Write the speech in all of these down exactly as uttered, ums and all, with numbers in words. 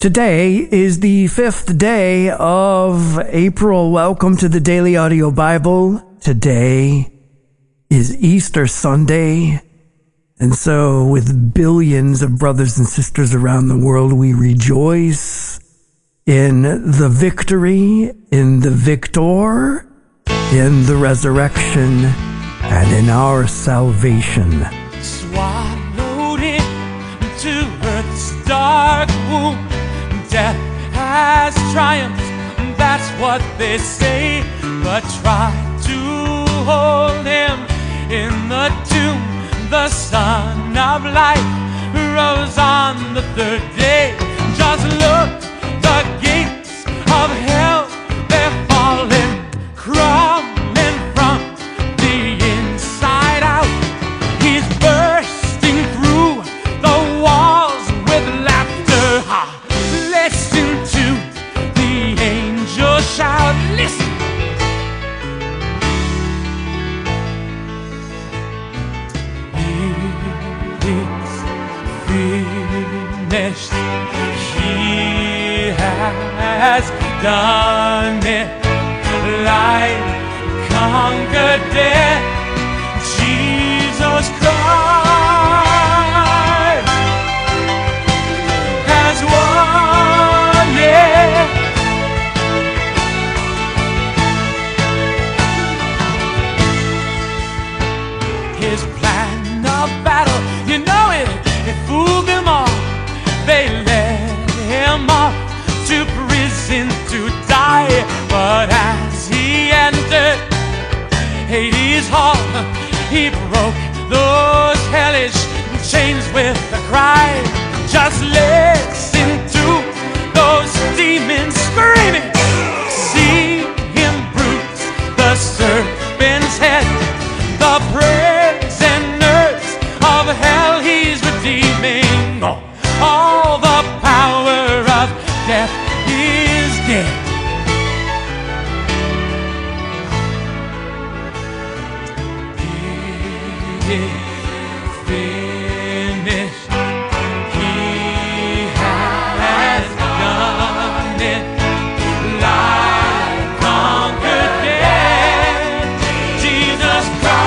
Today is the fifth day of April. Welcome to the Daily Audio Bible. Today is Easter Sunday. And so with billions of brothers and sisters around the world, we rejoice in the victory, in the victor, in the resurrection, and in our salvation. Swallowed into earth's dark womb. Death has triumphed, that's what they say. But try to hold him in the tomb. The Son of Life rose on the third day. Just look, the gates of hell, they're falling, crumbling from the inside out. He's bursting through the walls with laughter. Ha! Listen to the angels shout. Listen. It's finished. He has done it. Life conquered death. Jesus Christ has won it. His plan of battle, you know it, it fooled them all. They led him off to prison to die. But as he entered Hades' hall, he broke those hellish chains with a cry. Just listen to those demons screaming. See him bruise the serpent's head. The prisoners of hell he's redeeming. All the power of death is dead. It's finished. He has done it. Life conquered death. Jesus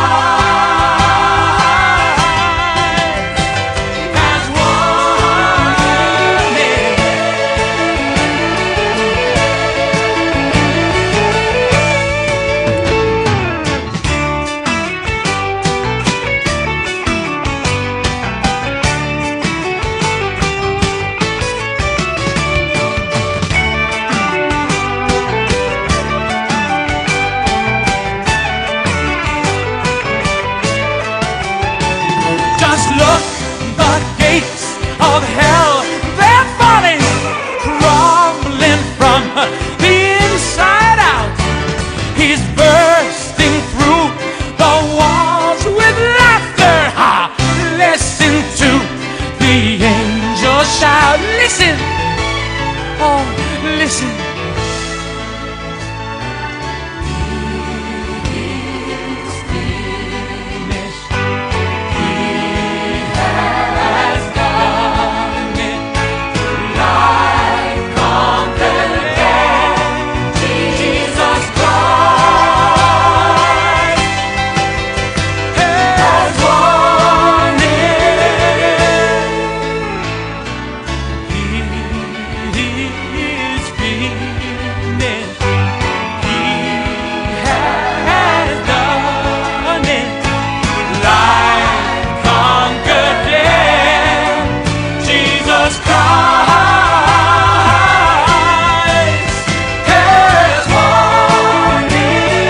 Christ has won it. Just look, the gates of hell, they're falling, crumbling from the inside out. He's bursting through the walls with laughter. Ha! Listen to the angels shout. Listen, oh, listen. It's finished. He has done it. Life conquered death. Jesus Christ has won it. He is finished. He has done it. Life conquered death. Jesus Christ has won it.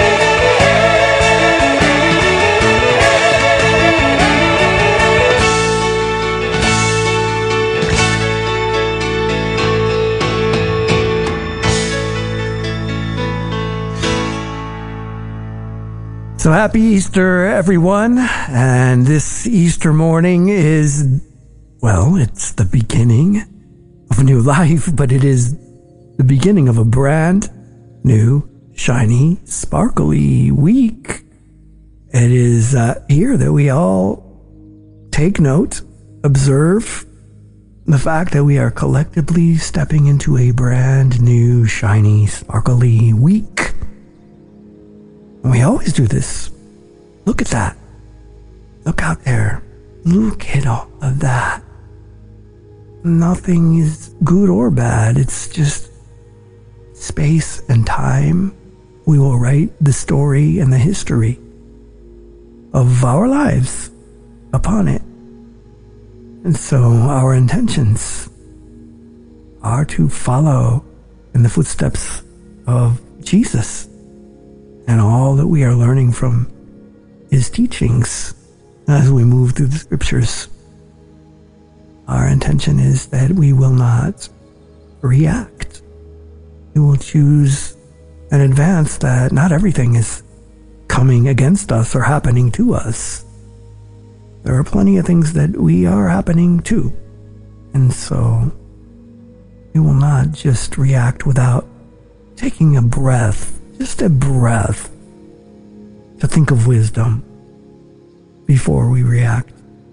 So happy Easter, everyone. And this Easter morning is, well, it's the beginning of a new life, but it is the beginning of a brand new, shiny, sparkly week. It is uh, here that we all take note, observe, the fact that we are collectively stepping into a brand new, shiny, sparkly week. And we always do this. Look at that. Look out there. Look at all of that. Nothing is good or bad. It's just space and time. We will write the story and the history of our lives upon it. And so our intentions are to follow in the footsteps of Jesus and all that we are learning from his teachings as we move through the scriptures. Our intention is that we will not react. We will choose in advance that not everything is coming against us or happening to us. There are plenty of things that we are happening to. And so we will not just react without taking a breath, just a breath, to think of wisdom before we react.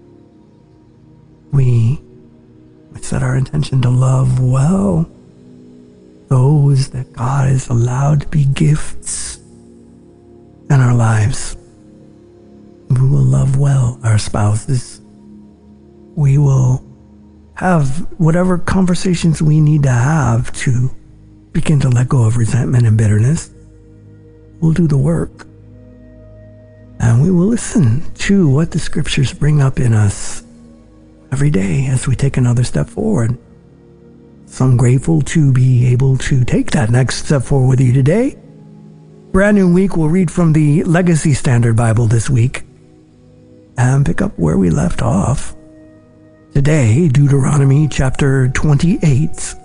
We set our intention to love well those that God has allowed to be gifts in our lives. We will love well our spouses. We will have whatever conversations we need to have to begin to let go of resentment and bitterness. We'll do the work. And we will listen to what the scriptures bring up in us every day as we take another step forward. So I'm grateful to be able to take that next step forward with you today. Brand new week, we'll read from the Legacy Standard Bible this week and pick up where we left off. Today, Deuteronomy chapter twenty-eight.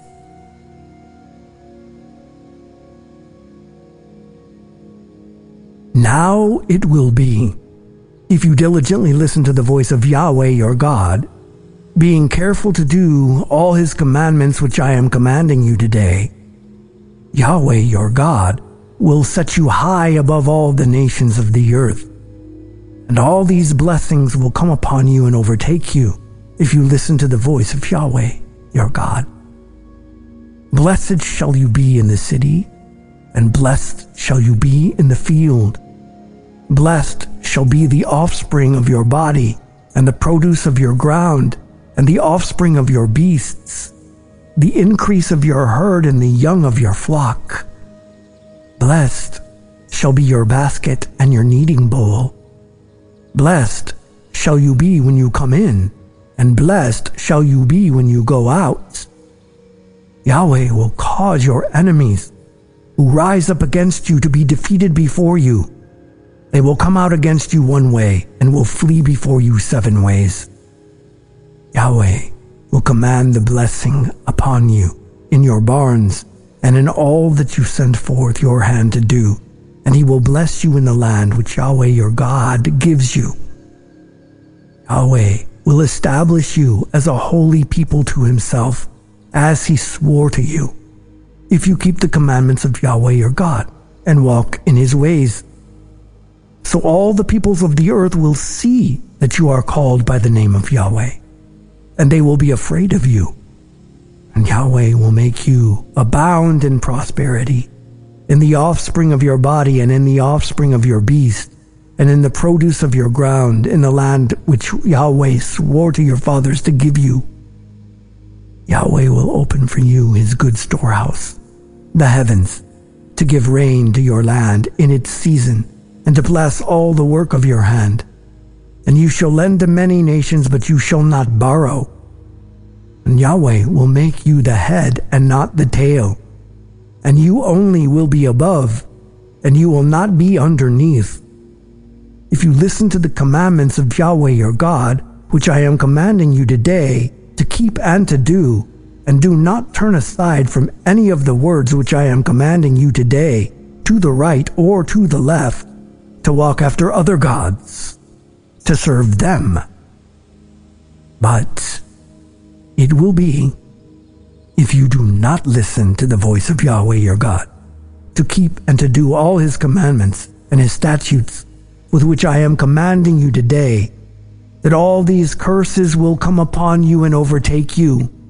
Now it will be, if you diligently listen to the voice of Yahweh your God, being careful to do all his commandments which I am commanding you today, Yahweh your God will set you high above all the nations of the earth. And all these blessings will come upon you and overtake you if you listen to the voice of Yahweh your God. Blessed shall you be in the city, and blessed shall you be in the field. Blessed shall be the offspring of your body, and the produce of your ground, and the offspring of your beasts, the increase of your herd and the young of your flock. Blessed shall be your basket and your kneading bowl. Blessed shall you be when you come in, and blessed shall you be when you go out. Yahweh will cause your enemies who rise up against you to be defeated before you. They will come out against you one way and will flee before you seven ways. Yahweh will command the blessing upon you in your barns and in all that you send forth your hand to do, and he will bless you in the land which Yahweh your God gives you. Yahweh will establish you as a holy people to himself, as he swore to you, if you keep the commandments of Yahweh your God and walk in his ways. So all the peoples of the earth will see that you are called by the name of Yahweh, and they will be afraid of you. And Yahweh will make you abound in prosperity, in the offspring of your body and in the offspring of your beast, and in the produce of your ground, in the land which Yahweh swore to your fathers to give you. Yahweh will open for you his good storehouse, the heavens, to give rain to your land in its season, and to bless all the work of your hand. And you shall lend to many nations, but you shall not borrow. And Yahweh will make you the head and not the tail. And you only will be above, and you will not be underneath. If you listen to the commandments of Yahweh your God, which I am commanding you today, to keep and to do, and do not turn aside from any of the words which I am commanding you today, to the right or to the left, to walk after other gods, to serve them. But it will be, if you do not listen to the voice of Yahweh your God, to keep and to do all his commandments and his statutes, with which I am commanding you today, that all these curses will come upon you and overtake you,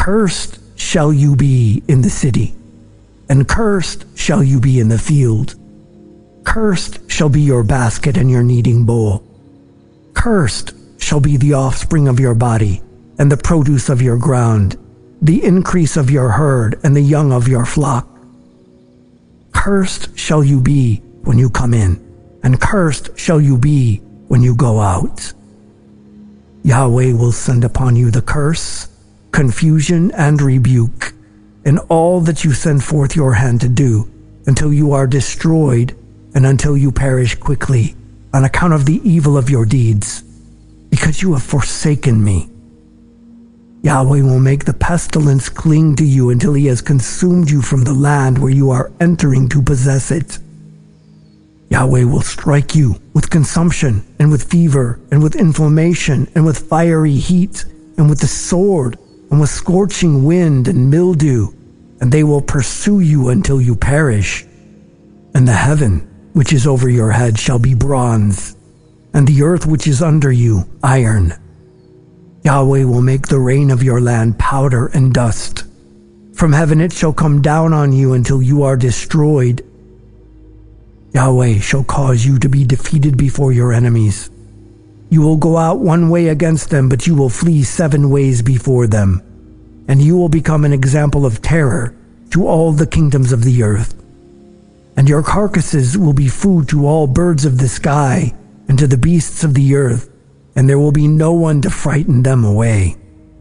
Cursed shall you be in the city, and cursed shall you be in the field. Cursed shall be your basket and your kneading bowl. Cursed shall be the offspring of your body, and the produce of your ground, the increase of your herd, and the young of your flock. Cursed shall you be when you come in, and cursed shall you be when you go out. Yahweh will send upon you the curse, confusion, and rebuke in all that you send forth your hand to do, until you are destroyed and until you perish quickly on account of the evil of your deeds, because you have forsaken me. Yahweh will make the pestilence cling to you until he has consumed you from the land where you are entering to possess it. Yahweh will strike you with consumption and with fever and with inflammation and with fiery heat and with the sword and with scorching wind and mildew, and they will pursue you until you perish. And the heaven which is over your head shall be bronze, and the earth which is under you iron. Yahweh will make the rain of your land powder and dust. From heaven it shall come down on you until you are destroyed. Yahweh shall cause you to be defeated before your enemies. You will go out one way against them, but you will flee seven ways before them, and you will become an example of terror to all the kingdoms of the earth. And your carcasses will be food to all birds of the sky and to the beasts of the earth, and there will be no one to frighten them away.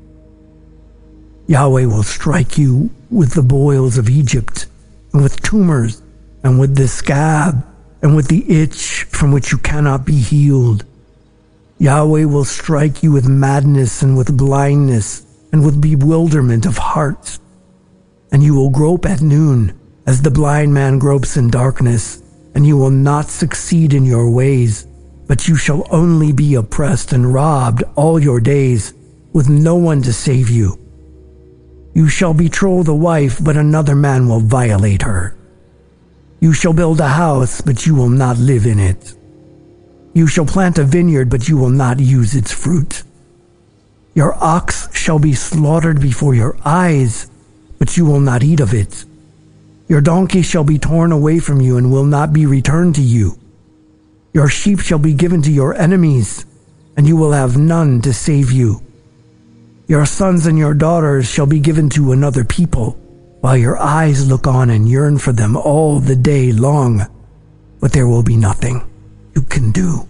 Yahweh will strike you with the boils of Egypt, and with tumors, and with the scab, and with the itch from which you cannot be healed. Yahweh will strike you with madness, and with blindness, and with bewilderment of heart. And you will grope at noon, as the blind man gropes in darkness, and you will not succeed in your ways, but you shall only be oppressed and robbed all your days, with no one to save you. You shall betroth a wife, but another man will violate her. You shall build a house, but you will not live in it. You shall plant a vineyard, but you will not use its fruit. Your ox shall be slaughtered before your eyes, but you will not eat of it. Your donkey shall be torn away from you and will not be returned to you. Your sheep shall be given to your enemies, and you will have none to save you. Your sons and your daughters shall be given to another people, while your eyes look on and yearn for them all the day long, but there will be nothing you can do.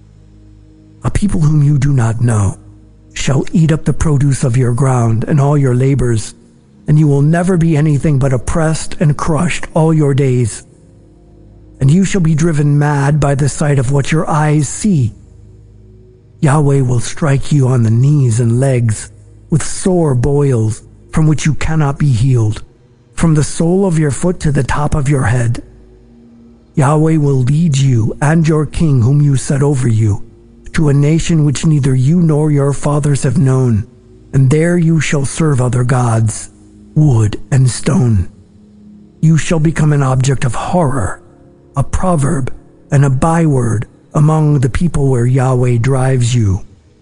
A people whom you do not know shall eat up the produce of your ground and all your labors, and you will never be anything but oppressed and crushed all your days. And you shall be driven mad by the sight of what your eyes see. Yahweh will strike you on the knees and legs with sore boils from which you cannot be healed, from the sole of your foot to the top of your head. Yahweh will lead you and your king whom you set over you to a nation which neither you nor your fathers have known, and there you shall serve other gods, wood and stone. You shall become an object of horror, a proverb, and a byword among the people where Yahweh drives you.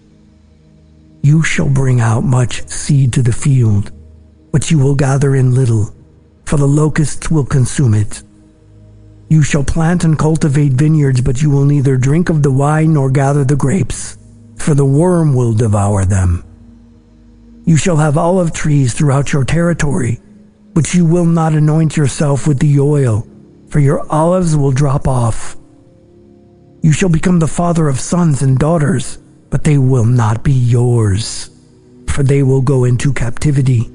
You shall bring out much seed to the field, but you will gather in little, for the locusts will consume it. You shall plant and cultivate vineyards, but you will neither drink of the wine nor gather the grapes, for the worm will devour them. You shall have olive trees throughout your territory, but you will not anoint yourself with the oil, for your olives will drop off. You shall become the father of sons and daughters, but they will not be yours, for they will go into captivity.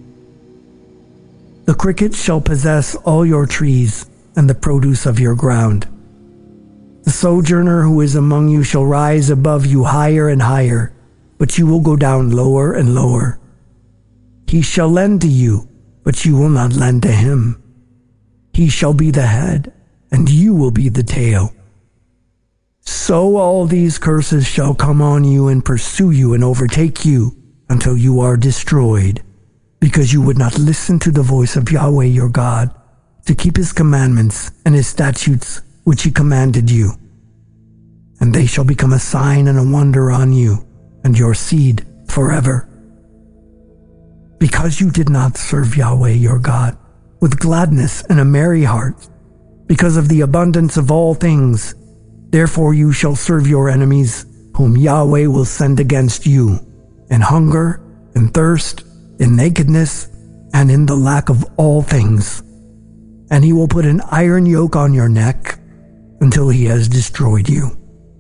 The cricket shall possess all your trees and the produce of your ground. The sojourner who is among you shall rise above you higher and higher, but you will go down lower and lower. He shall lend to you, but you will not lend to him. He shall be the head, and you will be the tail. So all these curses shall come on you and pursue you and overtake you until you are destroyed, because you would not listen to the voice of Yahweh your God, to keep his commandments and his statutes which he commanded you. And they shall become a sign and a wonder on you and your seed forever. because you did not serve Yahweh your God with gladness and a merry heart, because of the abundance of all things, therefore you shall serve your enemies, whom Yahweh will send against you, in hunger, in thirst, in nakedness, and in the lack of all things. And he will put an iron yoke on your neck until he has destroyed you.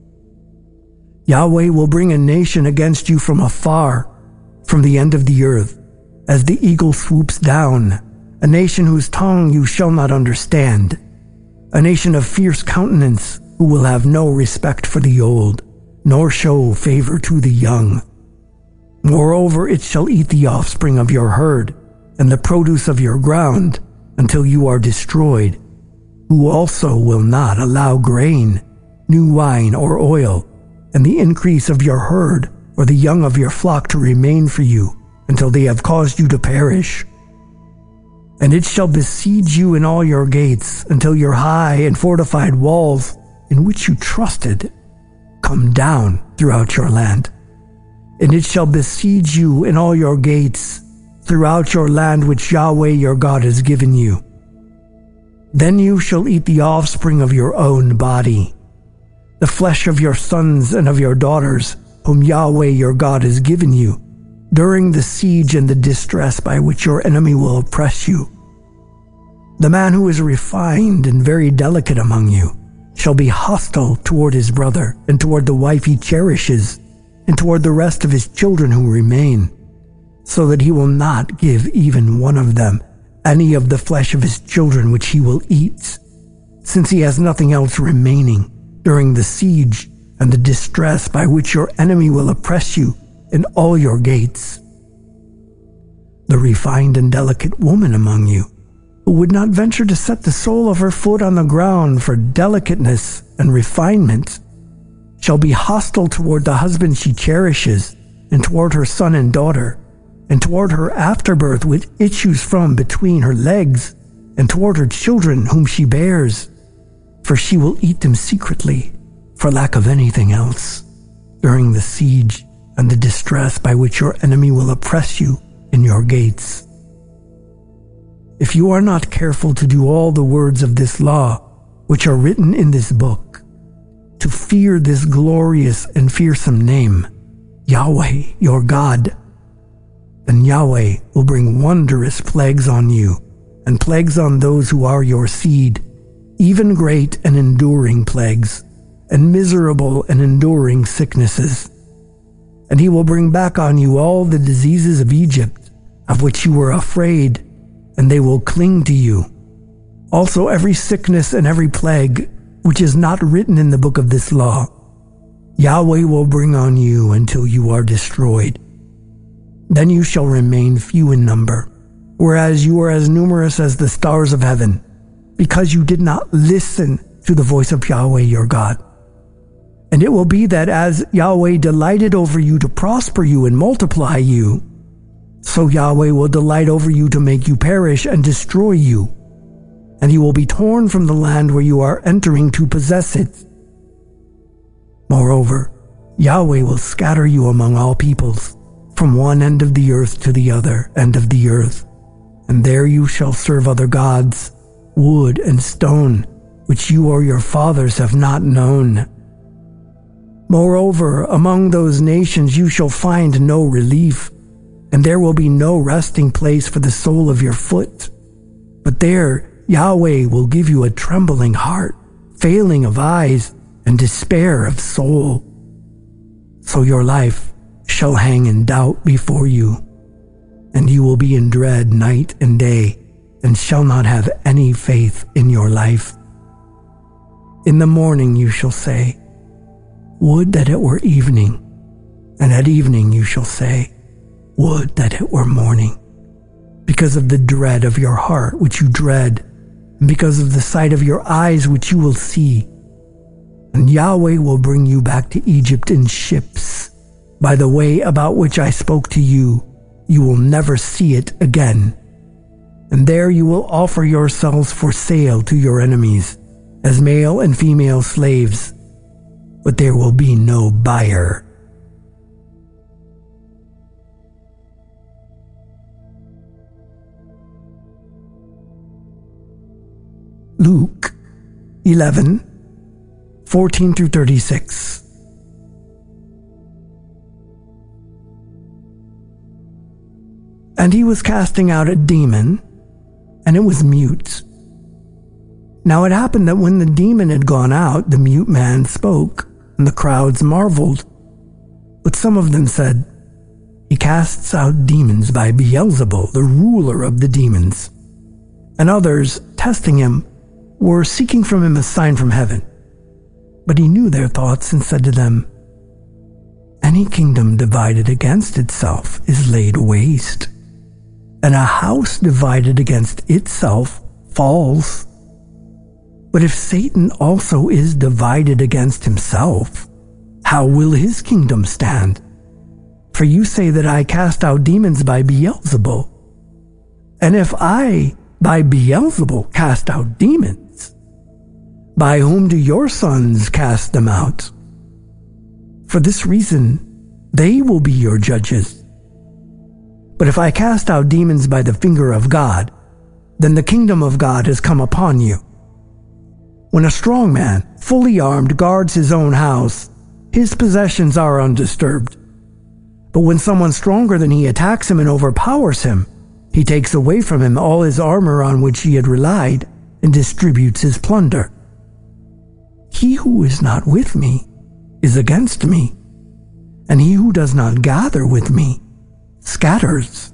Yahweh will bring a nation against you from afar, from the end of the earth, as the eagle swoops down, a nation whose tongue you shall not understand, a nation of fierce countenance who will have no respect for the old, nor show favor to the young. Moreover, it shall eat the offspring of your herd and the produce of your ground until you are destroyed, who also will not allow grain, new wine or oil, and the increase of your herd or the young of your flock to remain for you until they have caused you to perish. And it shall besiege you in all your gates until your high and fortified walls in which you trusted come down throughout your land. And it shall besiege you in all your gates throughout your land which Yahweh your God has given you. Then you shall eat the offspring of your own body, the flesh of your sons and of your daughters, whom Yahweh your God has given you, during the siege and the distress by which your enemy will oppress you. The man who is refined and very delicate among you shall be hostile toward his brother and toward the wife he cherishes and toward the rest of his children who remain, so that he will not give even one of them any of the flesh of his children which he will eat, since he has nothing else remaining during the siege and the distress by which your enemy will oppress you in all your gates. The refined and delicate woman among you, who would not venture to set the sole of her foot on the ground for delicateness and refinement, shall be hostile toward the husband she cherishes, and toward her son and daughter, and toward her afterbirth which issues from between her legs, and toward her children whom she bears, for she will eat them secretly, for lack of anything else, during the siege and the distress by which your enemy will oppress you in your gates. If you are not careful to do all the words of this law, which are written in this book, to fear this glorious and fearsome name, Yahweh your God, then Yahweh will bring wondrous plagues on you, and plagues on those who are your seed, even great and enduring plagues, and miserable and enduring sicknesses. And he will bring back on you all the diseases of Egypt, of which you were afraid, and they will cling to you. Also every sickness and every plague, which is not written in the book of this law, Yahweh will bring on you until you are destroyed. Then you shall remain few in number, whereas you are as numerous as the stars of heaven, because you did not listen to the voice of Yahweh your God. And it will be that as Yahweh delighted over you to prosper you and multiply you, so Yahweh will delight over you to make you perish and destroy you, and you will be torn from the land where you are entering to possess it. Moreover, Yahweh will scatter you among all peoples, from one end of the earth to the other end of the earth, and there you shall serve other gods, wood and stone, which you or your fathers have not known. Moreover, among those nations you shall find no relief, and there will be no resting place for the sole of your foot. But there Yahweh will give you a trembling heart, failing of eyes, and despair of soul. So your life shall hang in doubt before you, and you will be in dread night and day, and shall not have any faith in your life. In the morning you shall say, would that it were evening, and at evening you shall say, would that it were morning, because of the dread of your heart which you dread, and because of the sight of your eyes which you will see. And Yahweh will bring you back to Egypt in ships, by the way about which I spoke to you. You will never see it again. And there you will offer yourselves for sale to your enemies, as male and female slaves, but there will be no buyer. Luke eleven, fourteen through thirty-six. And he was casting out a demon, and it was mute. Now it happened that when the demon had gone out, the mute man spoke, and the crowds marveled. But some of them said, "He casts out demons by Beelzebul, the ruler of the demons." And others, testing him, were seeking from him a sign from heaven. But he knew their thoughts and said to them, "Any kingdom divided against itself is laid waste, and a house divided against itself falls. But if Satan also is divided against himself, how will his kingdom stand? For you say that I cast out demons by Beelzebul. And if I, by Beelzebul, cast out demons, by whom do your sons cast them out? For this reason, they will be your judges. But if I cast out demons by the finger of God, then the kingdom of God has come upon you. When a strong man, fully armed, guards his own house, his possessions are undisturbed. But when someone stronger than he attacks him and overpowers him, he takes away from him all his armor on which he had relied and distributes his plunder. He who is not with me is against me, and he who does not gather with me scatters.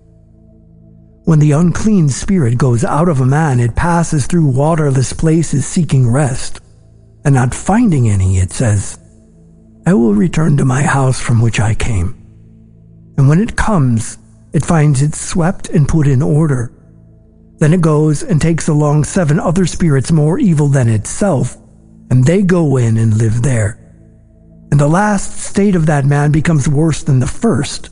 When the unclean spirit goes out of a man, it passes through waterless places seeking rest, and not finding any, it says, I will return to my house from which I came. And when it comes, it finds it swept and put in order. Then it goes and takes along seven other spirits more evil than itself, and they go in and live there. And the last state of that man becomes worse than the first.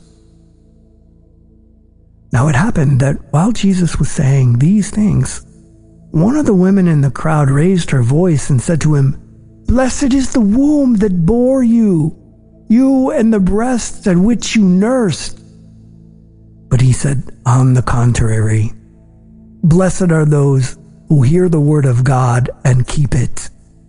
Now it happened that while Jesus was saying these things, one of the women in the crowd raised her voice and said to him, "Blessed is the womb that bore you, you and the breasts at which you nursed." But he said, on the contrary, "Blessed are those who hear the word of God and keep it."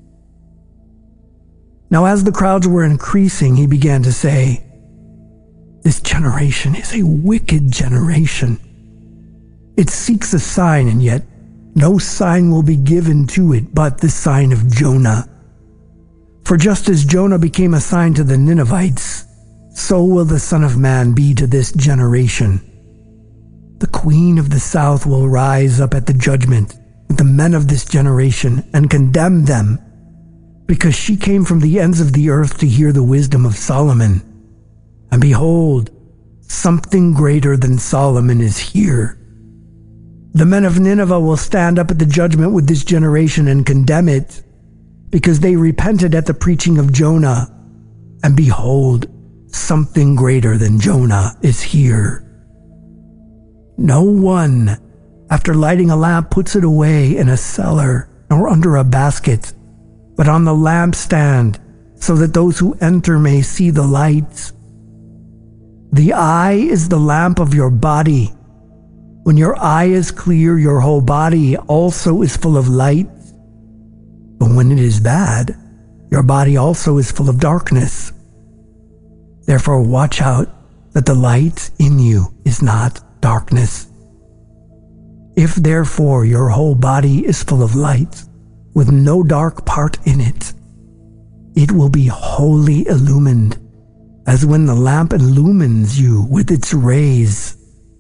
Now as the crowds were increasing, he began to say, "This generation is a wicked generation. It seeks a sign, and yet no sign will be given to it but the sign of Jonah. For just as Jonah became a sign to the Ninevites, so will the Son of Man be to this generation. The queen of the south will rise up at the judgment with the men of this generation and condemn them, because she came from the ends of the earth to hear the wisdom of Solomon. And behold, something greater than Solomon is here. The men of Nineveh will stand up at the judgment with this generation and condemn it, because they repented at the preaching of Jonah. And behold, something greater than Jonah is here. No one, after lighting a lamp, puts it away in a cellar or under a basket, but on the lampstand, so that those who enter may see the light. The eye is the lamp of your body. When your eye is clear, your whole body also is full of light. But when it is bad, your body also is full of darkness. Therefore watch out that the light in you is not darkness. If therefore your whole body is full of light, with no dark part in it, it will be wholly illumined, as when the lamp illumines you with its rays.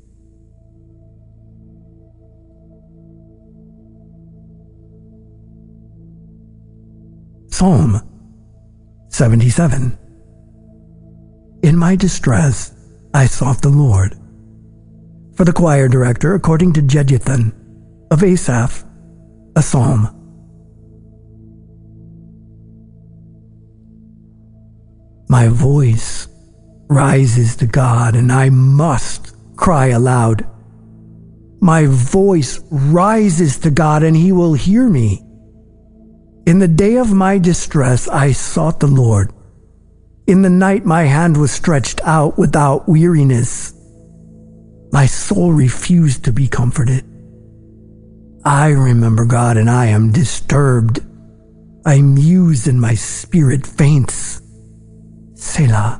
Psalm seventy-seven. In my distress, I sought the Lord. For the choir director, according to Jeduthun, of Asaph, a psalm. My voice rises to God, and I must cry aloud. My voice rises to God, and he will hear me. In the day of my distress, I sought the Lord. In the night, my hand was stretched out without weariness. My soul refused to be comforted. I remember, God, and I am disturbed. I muse and my spirit faints. Selah.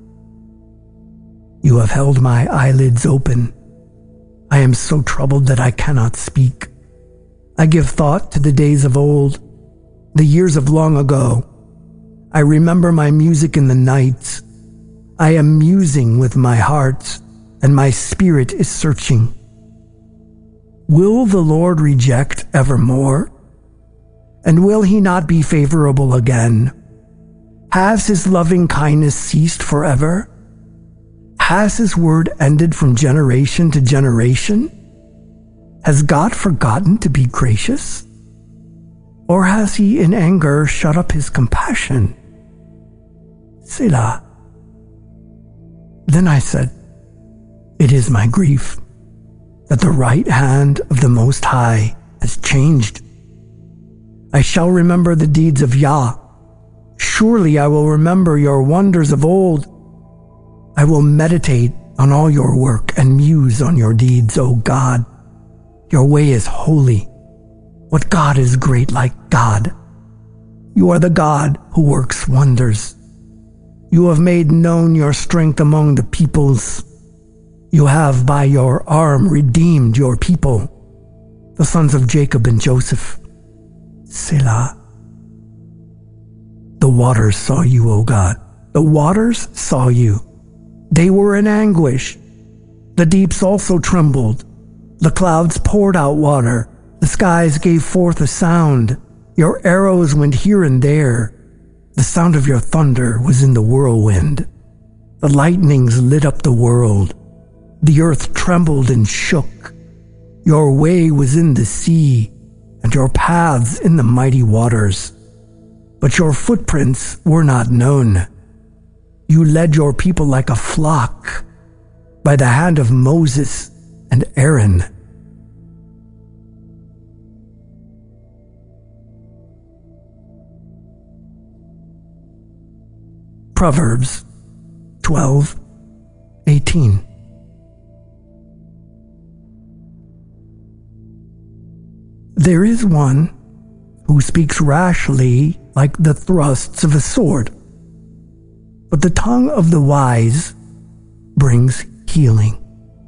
You have held my eyelids open. I am so troubled that I cannot speak. I give thought to the days of old, the years of long ago. I remember my music in the night. I am musing with my heart, and my spirit is searching. Will the Lord reject evermore? And will he not be favorable again? Has his loving kindness ceased forever? Has his word ended from generation to generation? Has God forgotten to be gracious? Or has he in anger shut up his compassion? Selah. Then I said, it is my grief that the right hand of the Most High has changed. I shall remember the deeds of Yah. Surely I will remember your wonders of old. I will meditate on all your work and muse on your deeds, O God. Your way is holy. What God is great like God? You are the God who works wonders. You have made known your strength among the peoples. You have by your arm redeemed your people, the sons of Jacob and Joseph. Selah. The waters saw you, O God. The waters saw you. They were in anguish. The deeps also trembled. The clouds poured out water. The skies gave forth a sound. Your arrows went here and there. The sound of your thunder was in the whirlwind. The lightnings lit up the world. The earth trembled and shook. Your way was in the sea, and your paths in the mighty waters. But your footprints were not known. You led your people like a flock by the hand of Moses and Aaron. Proverbs twelve eighteen. There is one who speaks rashly like the thrusts of a sword, but the tongue of the wise brings healing.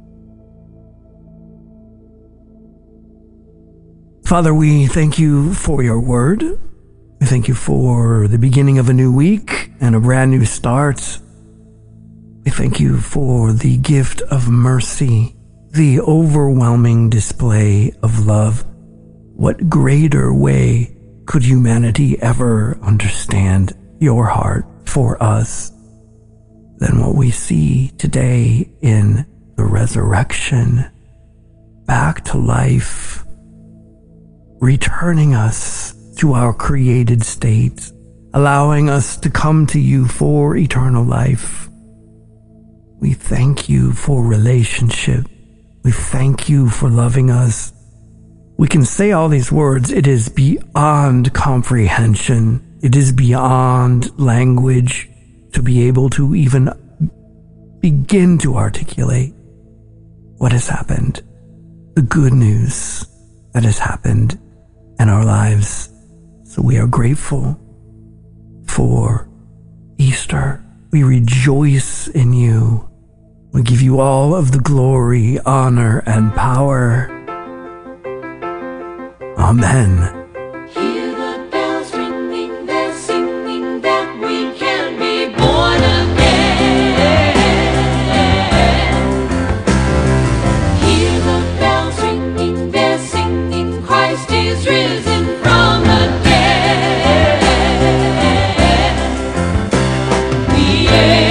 Father, we thank you for your word. We thank you for the beginning of a new week and a brand new start. We thank you for the gift of mercy, the overwhelming display of love. What greater way could humanity ever understand your heart for us than what we see today in the resurrection, back to life, returning us to our created state, allowing us to come to you for eternal life. We thank you for relationship. We thank you for loving us. We can say all these words. It is beyond comprehension. It is beyond language to be able to even begin to articulate what has happened, the good news that has happened in our lives. So we are grateful for Easter. We rejoice in you. We give you all of the glory, honor, and power. Amen. Hear the bells ringing, they're singing that we can be born again. Hear the bells ringing, they're singing, Christ is risen from the dead. The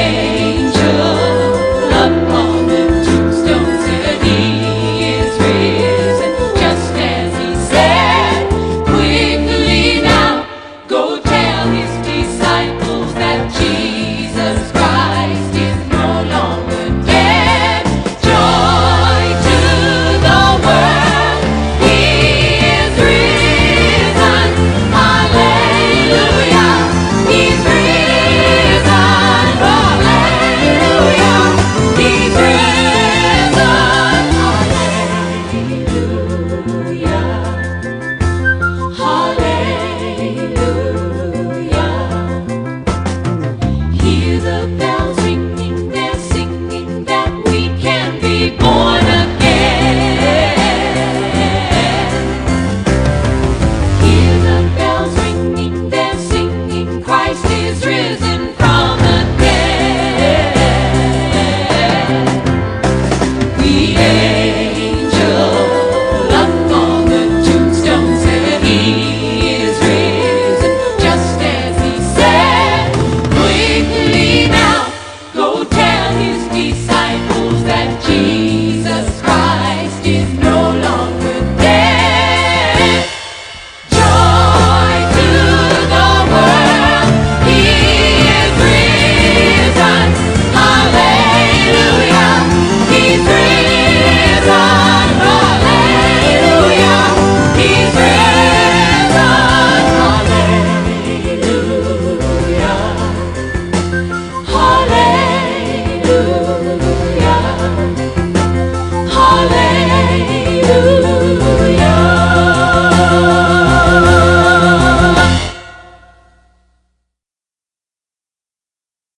angel up on the tombstone said he is risen, just as he said. Quickly now, go tell his disciples that Jesus Christ is no longer dead. Joy to the world, he is risen. Hallelujah, he's risen. Hallelujah, he's risen. Hallelujah.